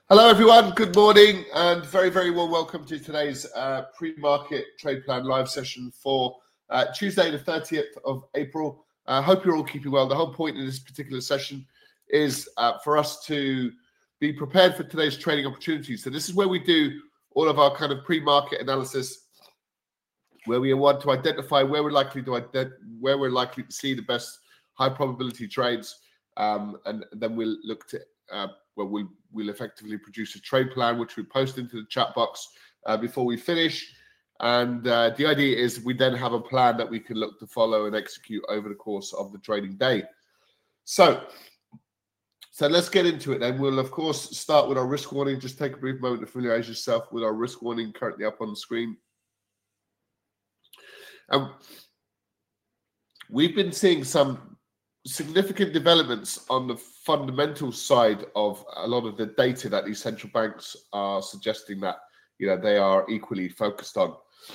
Hello, everyone. Good morning and very, very warm welcome to today's pre-market trade plan live session for Tuesday, the 30th of April. I hope you're all keeping well. The whole point in this particular session is for us to be prepared for today's trading opportunities. So this is where we do all of our kind of pre-market analysis, where we want to identify where we're likely to see the best high probability trades, and then we'll look to we'll effectively produce a trade plan, which we post into the chat box before we finish. And the idea is we then have a plan that we can look to follow and execute over the course of the trading day. So let's get into it then. We'll, of course, start with our risk warning. Just take a brief moment to familiarize yourself with our risk warning currently up on the screen. We've been seeing some significant developments on the fundamental side of a lot of the data that these central banks are suggesting that they are equally focused on.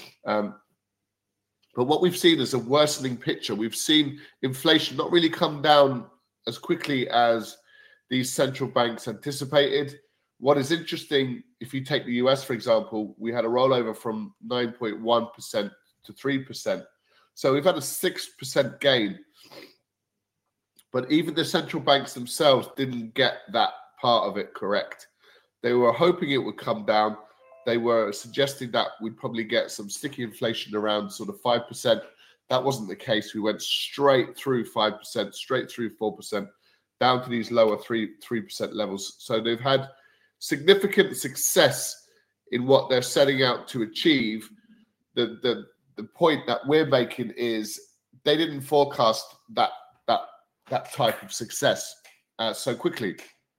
But what we've seen is a worsening picture. We've seen inflation not really come down as quickly as these central banks anticipated. What is interesting, if you take the US, for example, we had a rollover from 9.1% to 3%. So we've had a 6% gain. But even the central banks themselves didn't get that part of it correct. They were hoping it would come down. They were suggesting that we'd probably get some sticky inflation around sort of 5%. That wasn't the case. We went straight through 5%, straight through 4%, down to these lower 3% levels. So they've had significant success in what they're setting out to achieve. The point that we're making is they didn't forecast that type of success so quickly.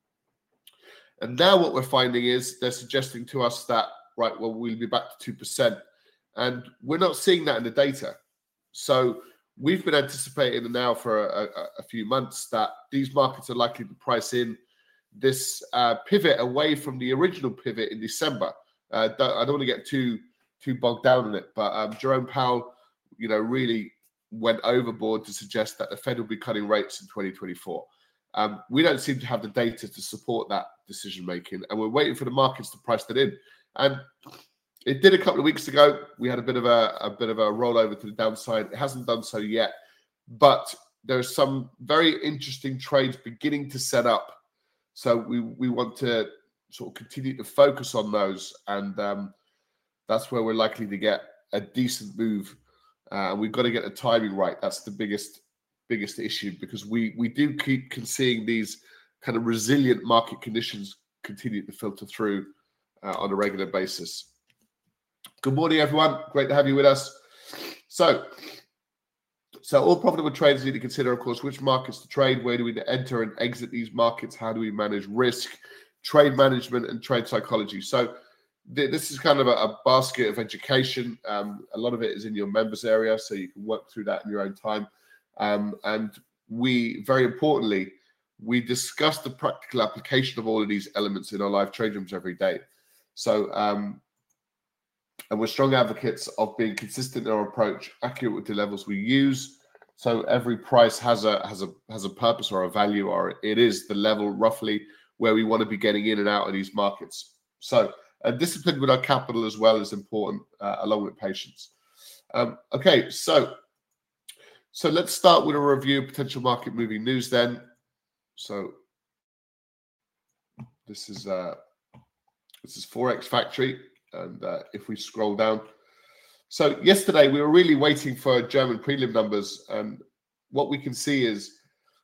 And now what we're finding is they're suggesting to us that, right, well, we'll be back to 2%. And we're not seeing that in the data. So we've been anticipating now for a few months that these markets are likely to price in this pivot away from the original pivot in December. I don't want to get too bogged down in it, but Jerome Powell, really went overboard to suggest that the Fed will be cutting rates in 2024. We don't seem to have the data to support that decision making, and we're waiting for the markets to price that in. And it did a couple of weeks ago. We had a bit of a rollover to the downside. It hasn't done so yet, but there's some very interesting trades beginning to set up. So we want to sort of continue to focus on those, and that's where we're likely to get a decent move. We've got to get the timing right. That's the biggest issue, because we do keep seeing these kind of resilient market conditions continue to filter through on a regular basis. Good morning, everyone. Great to have you with us. So all profitable traders need to consider, of course, which markets to trade, where do we enter and exit these markets, how do we manage risk, trade management, and trade psychology. So this is kind of a basket of education. A lot of it is in your members area, so you can work through that in your own time. And we, very importantly, we discuss the practical application of all of these elements in our live trade rooms every day. So, and we're strong advocates of being consistent in our approach, accurate with the levels we use. So every price has a purpose or a value, or it is the level roughly where we want to be getting in and out of these markets. So discipline with our capital as well is important, along with patience. Okay, so let's start with a review of potential market moving news then. So this is Forex Factory, and if we scroll down. So yesterday we were really waiting for German prelim numbers, and what we can see is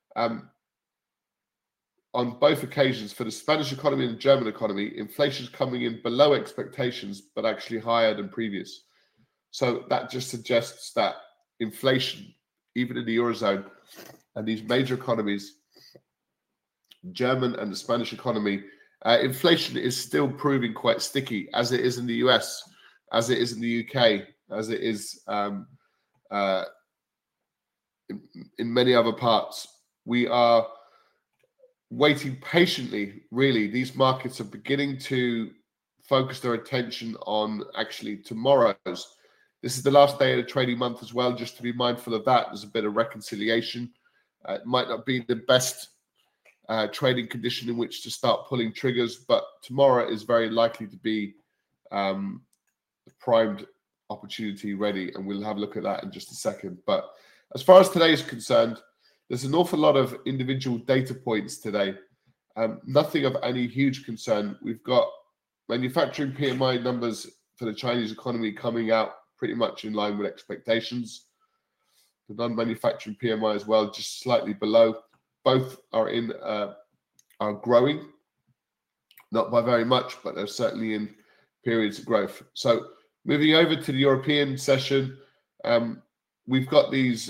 on both occasions, for the Spanish economy and the German economy, inflation is coming in below expectations, but actually higher than previous. So that just suggests that inflation, even in the Eurozone and these major economies, German and the Spanish economy, inflation is still proving quite sticky, as it is in the US, as it is in the UK, as it is in many other parts. We are waiting patiently, really. These markets are beginning to focus their attention on actually tomorrow's. This is the last day of the trading month as well, just to be mindful of that. There's a bit of reconciliation. It might not be the best trading condition in which to start pulling triggers, but tomorrow is very likely to be primed opportunity ready, and we'll have a look at that in just a second. But as far as today is concerned, there's an awful lot of individual data points today. Nothing of any huge concern. We've got manufacturing PMI numbers for the Chinese economy coming out pretty much in line with expectations. The non-manufacturing PMI as well, just slightly below. Both are growing, not by very much, but they're certainly in periods of growth. So moving over to the European session, we've got these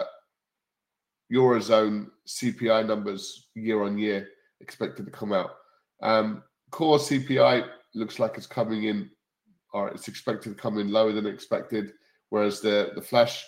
Eurozone CPI numbers year on year expected to come out. Core CPI looks like it's coming in, or it's expected to come in lower than expected, whereas the flash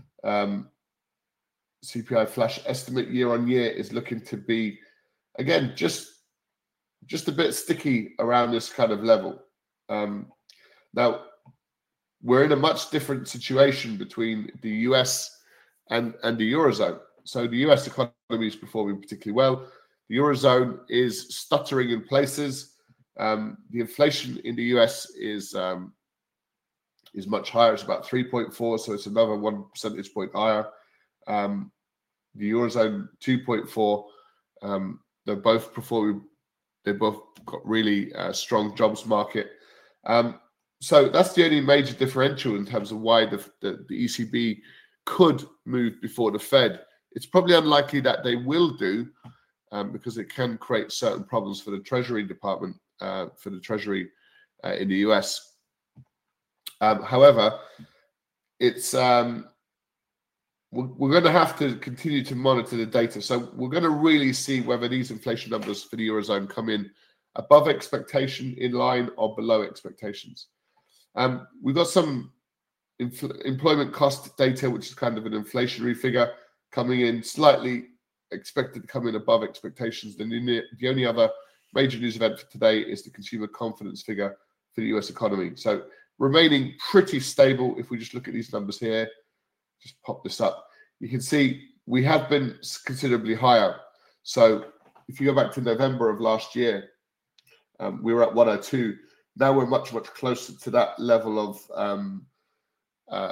CPI flash estimate year on year is looking to be, again, just a bit sticky around this kind of level. Now, we're in a much different situation between the US and the Eurozone. So the US economy is performing particularly well. The Eurozone is stuttering in places. The inflation in the US is much higher. It's about 3.4, so it's another 1 percentage point higher. The Eurozone 2.4. They're both performing. They both got really strong jobs market. So that's the only major differential in terms of why the ECB could move before the Fed. It's probably unlikely that they will do, because it can create certain problems for the Treasury Department, for the Treasury in the US. However, it's we're going to have to continue to monitor the data. So we're going to really see whether these inflation numbers for the Eurozone come in above expectation, in line, or below expectations. We've got some employment cost data, which is kind of an inflationary figure, coming in slightly expected to come in above expectations. Then the only other major news event for today is the consumer confidence figure for the US economy. So remaining pretty stable. If we just look at these numbers here, just pop this up, you can see we have been considerably higher. So if you go back to November of last year, we were at 102. Now we're much, much closer to that level of,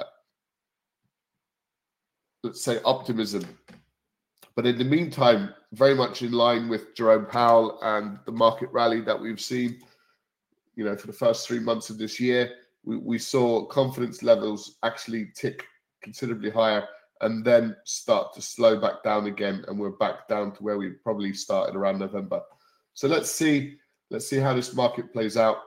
let's say, optimism. But in the meantime, very much in line with Jerome Powell and the market rally that we've seen, for the first 3 months of this year, we saw confidence levels actually tick considerably higher and then start to slow back down again, and we're back down to where we probably started around November. So let's see how this market plays out.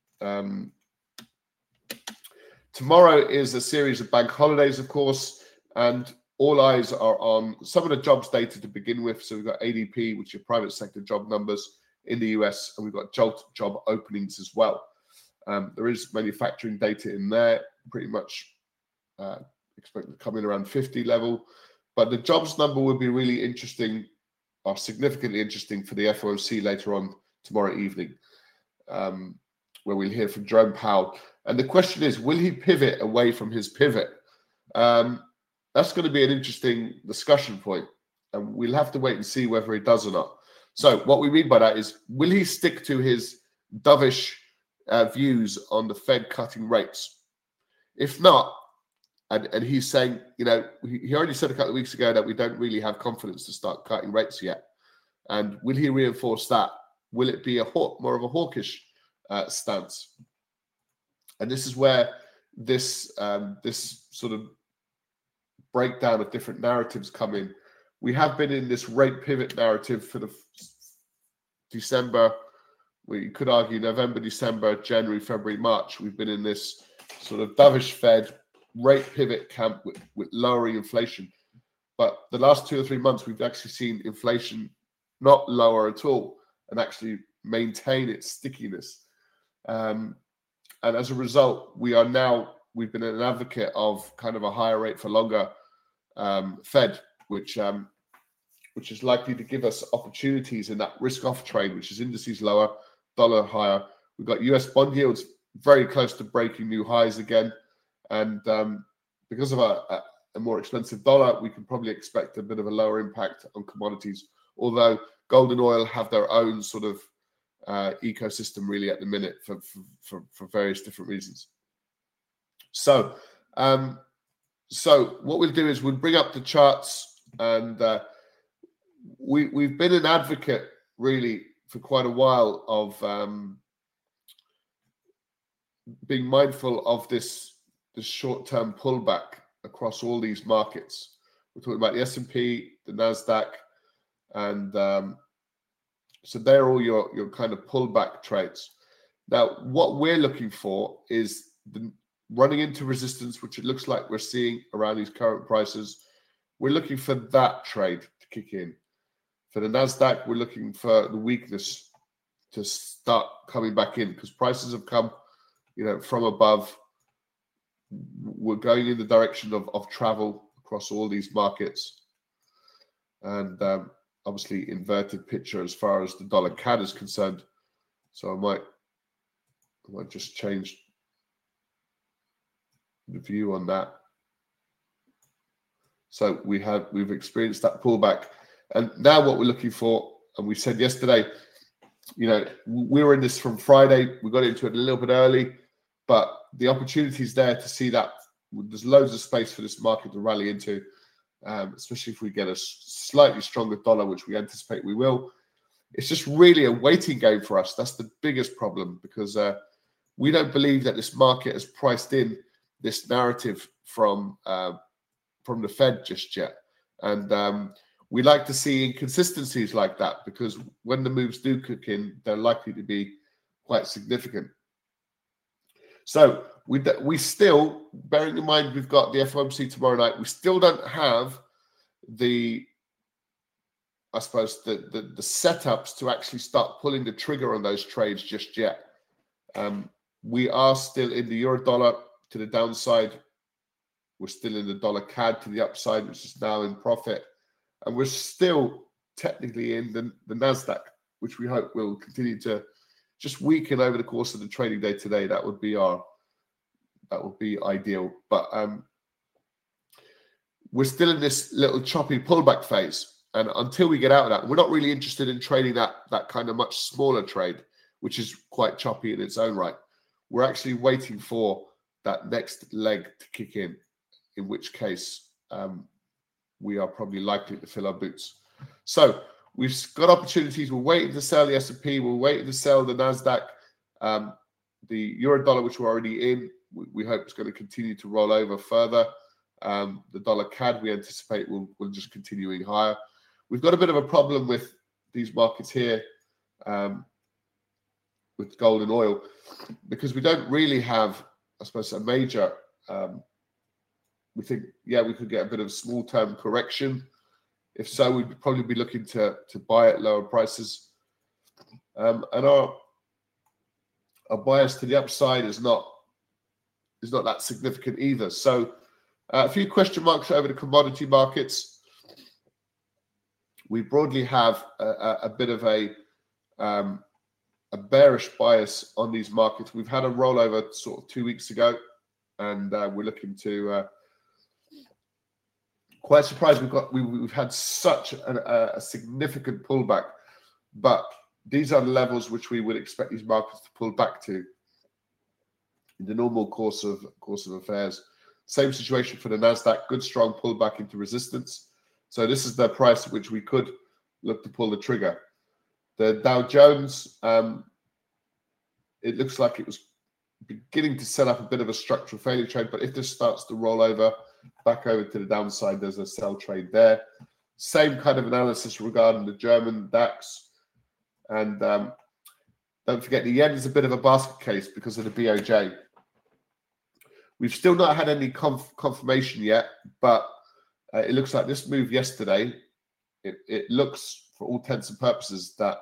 Tomorrow is a series of bank holidays, of course, and all eyes are on some of the jobs data to begin with. So we've got ADP, which are private sector job numbers in the US, and we've got JOLT job openings as well. There is manufacturing data in there, pretty much expected to come in around 50 level. But the jobs number will be really interesting, or significantly interesting, for the FOMC later on tomorrow evening, where we'll hear from Jerome Powell. And the question is, will he pivot away from his pivot? That's going to be an interesting discussion point, and we'll have to wait and see whether he does or not. So what we mean by that is, will he stick to his dovish views on the Fed cutting rates? If not, and he's saying, he already said a couple of weeks ago that we don't really have confidence to start cutting rates yet. And will he reinforce that? Will it be more of a hawkish stance? And this is where this sort of breakdown of different narratives come in. We have been in this rate pivot narrative for the December, we could argue November, December, January, February, March. We've been in this sort of dovish Fed rate pivot camp with lowering inflation. But the last 2 or 3 months, we've actually seen inflation not lower at all and actually maintain its stickiness. And as a result, we've been an advocate of kind of a higher rate for longer Fed, which is likely to give us opportunities in that risk-off trade, which is indices lower, dollar higher. We've got US bond yields very close to breaking new highs again. And because of a more expensive dollar, we can probably expect a bit of a lower impact on commodities although gold and oil have their own sort of ecosystem really at the minute for various different reasons. So what we'll do is we'll bring up the charts, and we've been an advocate really for quite a while of being mindful of this short-term pullback across all these markets. We're talking about the S&P, the Nasdaq, and so they're all your kind of pullback trades. Now, what we're looking for is running into resistance, which it looks like we're seeing around these current prices. We're looking for that trade to kick in. For the Nasdaq, we're looking for the weakness to start coming back in, because prices have come, from above. We're going in the direction of travel across all these markets, and obviously inverted picture as far as the dollar CAD is concerned. So I might just change the view on that. So we've experienced that pullback, and now what we're looking for, and we said yesterday, we were in this from Friday. We got into it a little bit early, but the opportunity is there to see that there's loads of space for this market to rally into, especially if we get a slightly stronger dollar, which we anticipate we will. It's just really a waiting game for us. That's the biggest problem, because we don't believe that this market has priced in this narrative from the Fed just yet. And we like to see inconsistencies like that, because when the moves do kick in, they're likely to be quite significant. So we still, bearing in mind we've got the FOMC tomorrow night, we still don't have the setups to actually start pulling the trigger on those trades just yet. We are still in the euro dollar to the downside. We're still in the dollar CAD to the upside, which is now in profit. And we're still technically in the Nasdaq, which we hope will continue to just weaken over the course of the trading day today. That would be ideal. But we're still in this little choppy pullback phase. And until we get out of that, we're not really interested in trading that kind of much smaller trade, which is quite choppy in its own right. We're actually waiting for that next leg to kick in which case we are probably likely to fill our boots. So we've got opportunities. We're waiting to sell the S&P. We're waiting to sell the Nasdaq. The euro dollar, which we're already in, we hope is going to continue to roll over further. The dollar CAD, we anticipate will just continuing higher. We've got a bit of a problem with these markets here with gold and oil, because we don't really have, I suppose, a major we think, we could get a bit of small-term correction. If so, we'd probably be looking to buy at lower prices. And our bias to the upside is not that significant either. So a few question marks over the commodity markets. We broadly have a bit of a bearish bias on these markets. We've had a rollover sort of 2 weeks ago, and we're looking to quite surprised we've had such a significant pullback, but these are the levels which we would expect these markets to pull back to in the normal course of affairs. Same situation for the Nasdaq, good strong pullback into resistance. So this is the price at which we could look to pull the trigger. The Dow Jones, it looks like it was beginning to set up a bit of a structural failure trade, but if this starts to roll over back over to the downside, there's a sell trade there. Same kind of analysis regarding the German DAX. And don't forget, the yen is a bit of a basket case because of the BOJ. We've still not had any confirmation yet, but it looks like this move yesterday, it looks, for all intents and purposes, that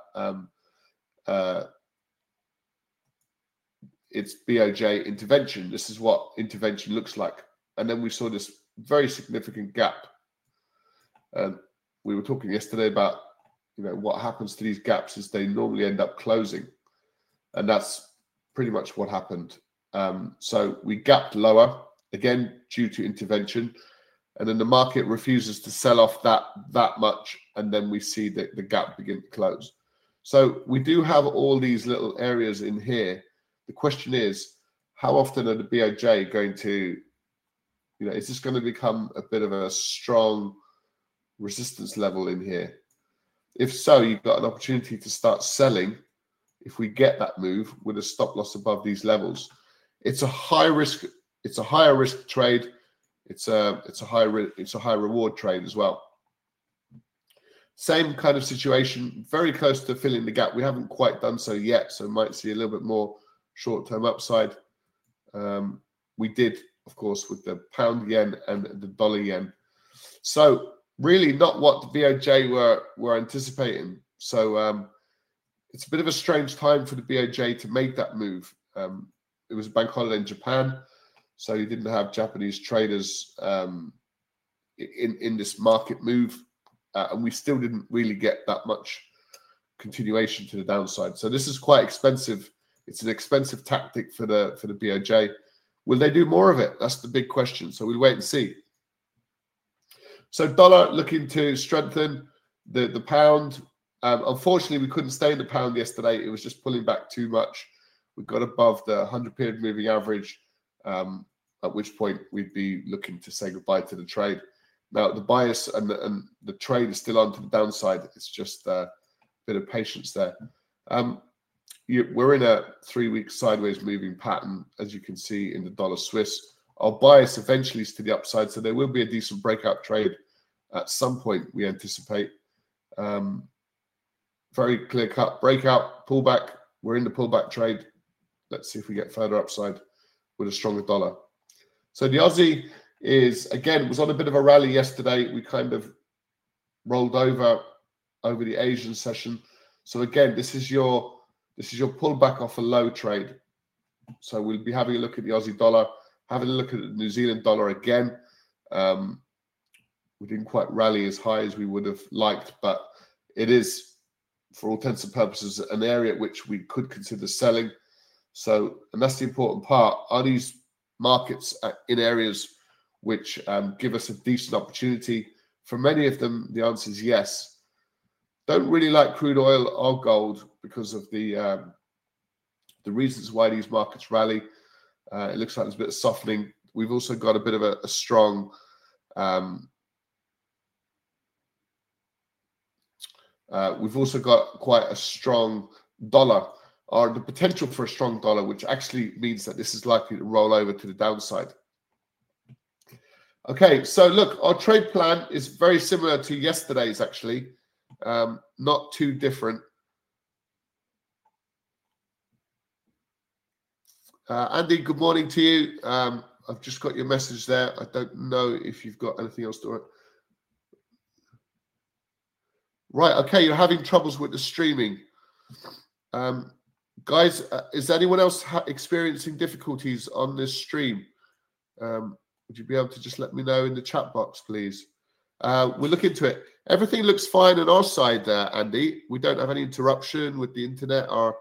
it's BOJ intervention. This is what intervention looks like. And then we saw this very significant gap. We were talking yesterday about, what happens to these gaps is they normally end up closing. And that's pretty much what happened. So we gapped lower, again, due to intervention. and then the market refuses to sell off that much, and then we see the gap begin to close. So we do have all these little areas in here. The question is, how often are the BOJ going to, is this going to become a bit of a strong resistance level in here? If so, you've got an opportunity to start selling if we get that move with a stop loss above these levels. It's a higher risk trade. It's a high reward trade as well. Same kind of situation, very close to filling the gap. We haven't quite done so yet, so we might see a little bit more short-term upside. We did, of course, with the pound yen and the dollar yen. So really not what the BOJ were anticipating. So it's a bit of a strange time for the BOJ to make that move. It was a bank holiday in Japan, so you didn't have Japanese traders in this market move, and we still didn't really get that much continuation to the downside. So this is quite expensive. It's an expensive tactic for the BOJ. Will they do more of it? That's the big question. So we'll wait and see. So dollar looking to strengthen. The pound. Unfortunately, we couldn't stay in the pound yesterday. It was just pulling back too much. We got above the 100-period moving average, at which point we'd be looking to say goodbye to the trade. Now, the bias and the trade is still on to the downside. It's just a bit of patience there. We're in a 3-week sideways moving pattern, as you can see in the dollar Swiss. Our bias eventually is to the upside, so there will be a decent breakout trade at some point, we anticipate. Very clear-cut breakout, pullback. We're in the pullback trade. Let's see if we get further upside with a stronger dollar. So the Aussie was on a bit of a rally yesterday. We kind of rolled over the Asian session. So again, this is your pullback off a low trade. So we'll be having a look at the Aussie dollar, having a look at the New Zealand dollar again. We didn't quite rally as high as we would have liked, but it is, for all intents and purposes, an area at which we could consider selling. So, and that's the important part. Are these markets in areas which give us a decent opportunity? For many of them, the answer is yes. Don't really like crude oil or gold because of the reasons why these markets rally. It looks like there's a bit of softening. We've also got a bit of a strong we've also got quite a strong dollar, or the potential for a strong dollar, which actually means that this is likely to roll over to the downside. Okay, so look, our trade plan is very similar to yesterday's, actually. Not too different. Andy, good morning to you. I've just got your message there. I don't know if you've got anything else to... Right, okay, you're having troubles with the streaming. Guys, is anyone else experiencing difficulties on this stream? Would you be able to just let me know in the chat box, please? We'll look into it. Everything looks fine on our side there, Andy. We don't have any interruption with the internet or...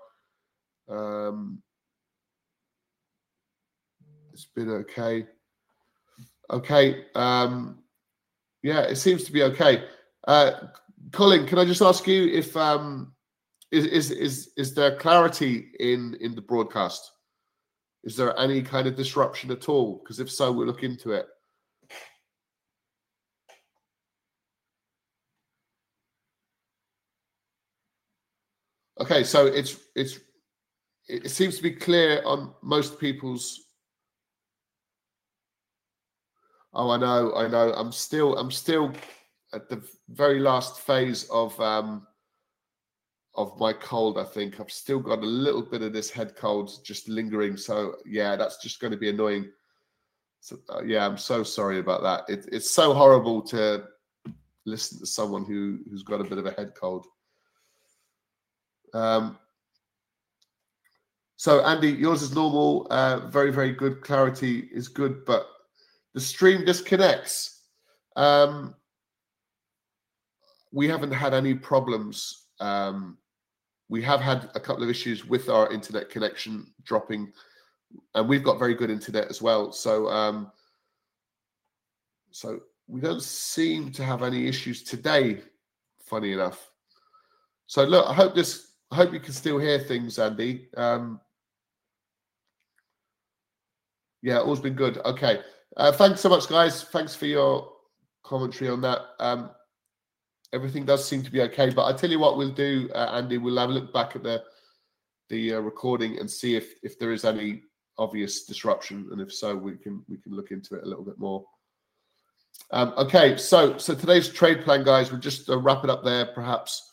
it's been okay. Okay. Yeah, it seems to be okay. Colin, can I just ask you if is there clarity in the broadcast? Is there any kind of disruption at all? Because if so, we'll look into it. Okay, so it seems to be clear on most people's... Oh, I know. I'm still at the very last phase of my cold. I think I've still got a little bit of this head cold just lingering. So yeah, that's just going to be annoying. So yeah, I'm so sorry about that. It's so horrible to listen to someone who's got a bit of a head cold. So Andy, yours is normal. Very, very good. Clarity is good, but the stream disconnects. We haven't had any problems. We have had a couple of issues with our internet connection dropping, and we've got very good internet as well. So we don't seem to have any issues today, funny enough. So look, I hope you can still hear things, Andy. Yeah, all's been good. Okay. Thanks so much, guys. Thanks for your commentary on that. Everything does seem to be okay, but I tell you what we'll do, Andy, we'll have a look back at the recording and see if there is any obvious disruption, and if so, we can look into it a little bit more. Okay, so today's trade plan, guys, we'll just wrap it up there, perhaps.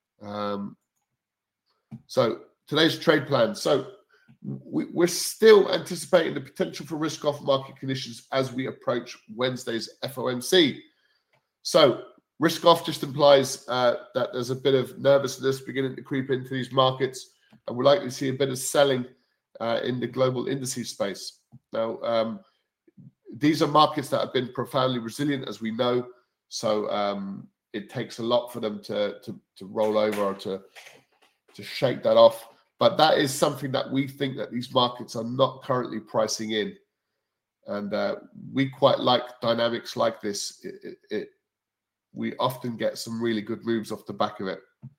So today's trade plan. So we're still anticipating the potential for risk-off market conditions as we approach Wednesday's FOMC. So risk-off just implies that there's a bit of nervousness beginning to creep into these markets, and we're likely to see a bit of selling in the global indices space. Now, these are markets that have been profoundly resilient, as we know. So it takes a lot for them to roll over or to shake that off. But that is something that we think that these markets are not currently pricing in. And we quite like dynamics like this. We often get some really good moves off the back of it.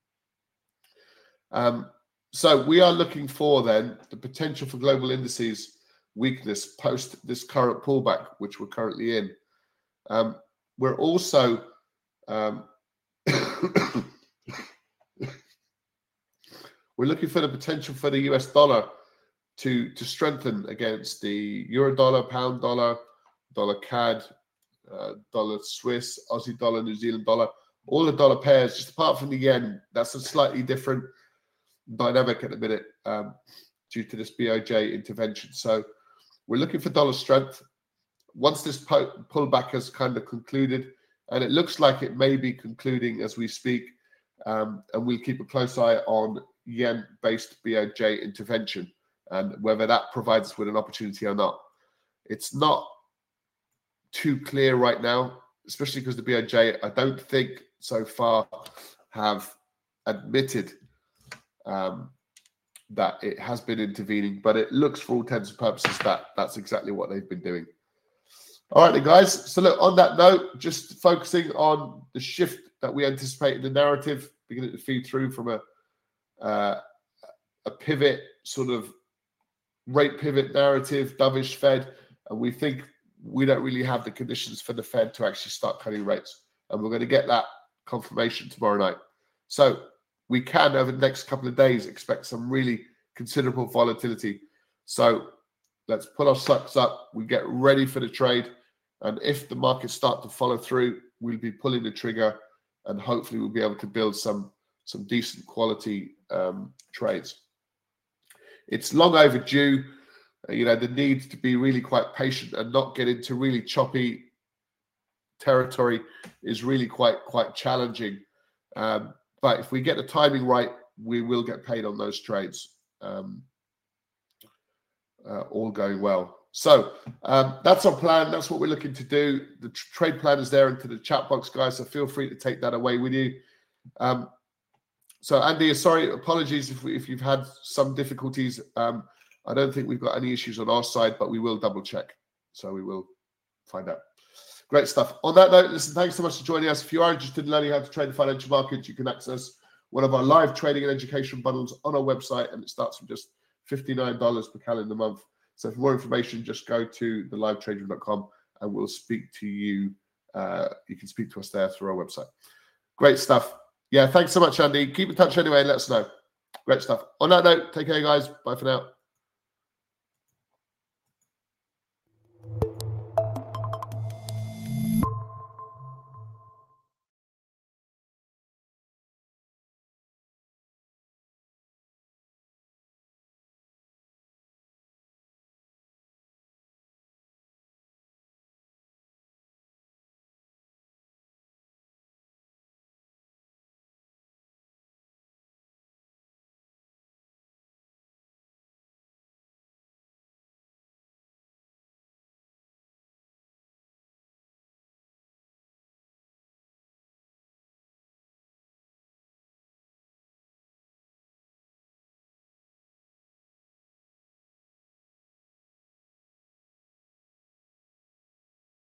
So we are looking for then the potential for global indices weakness post this current pullback, which we're currently in. We're also we're looking for the potential for the US dollar to strengthen against the euro dollar, pound dollar, dollar CAD, dollar Swiss, Aussie dollar, New Zealand dollar, all the dollar pairs, just apart from the yen. That's a slightly different dynamic at the minute due to this BOJ intervention. So we're looking for dollar strength. Once this pullback has kind of concluded, and it looks like it may be concluding as we speak, and we'll keep a close eye on yen-based BOJ intervention and whether that provides us with an opportunity or not. It's not too clear right now, especially because the BOJ, I don't think so far, have admitted that it has been intervening, but it looks for all intents and purposes that that's exactly what they've been doing. All right, then, guys. So look, on that note, just focusing on the shift that we anticipate in the narrative, beginning to feed through from a pivot, sort of rate pivot narrative, dovish Fed, and we think we don't really have the conditions for the Fed to actually start cutting rates, and we're going to get that confirmation tomorrow night. So we can, over the next couple of days, expect some really considerable volatility. So let's put our socks up. We get ready for the trade. And if the markets start to follow through, we'll be pulling the trigger, and hopefully we'll be able to build some decent quality trades. It's long overdue. The need to be really quite patient and not get into really choppy territory is really quite challenging. But if we get the timing right, we will get paid on those trades. All going well. So that's our plan. That's what we're looking to do. The trade plan is there into the chat box, guys. So feel free to take that away with you. So Andy, sorry, apologies if you've had some difficulties. I don't think we've got any issues on our side, but we will double check. So we will find out. Great stuff. On that note, listen, thanks so much for joining us. If you are interested in learning how to trade the financial markets, you can access one of our live trading and education bundles on our website, and it starts from just $59 per calendar month. So for more information, just go to thelivetrader.com and we'll speak to you. You can speak to us there through our website. Great stuff. Yeah, thanks so much, Andy. Keep in touch anyway and let us know. Great stuff. On that note, take care, guys. Bye for now.